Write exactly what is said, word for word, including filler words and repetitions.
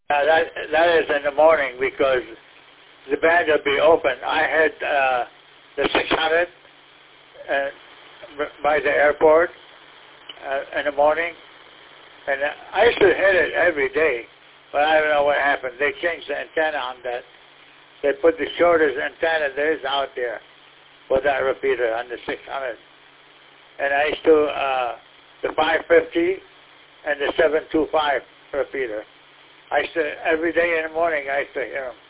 Uh, that that is in the morning because the band will be open. I had uh, the six hundred uh, by the airport uh, in the morning, and I used to hit it every day, but I don't know what happened. They changed the antenna on that. They put the shortest antenna there is out there with that repeater on the six hundred. And I used to, uh, the five fifty and the seven twenty-five repeater. I used to, every day in the morning I used to hear them.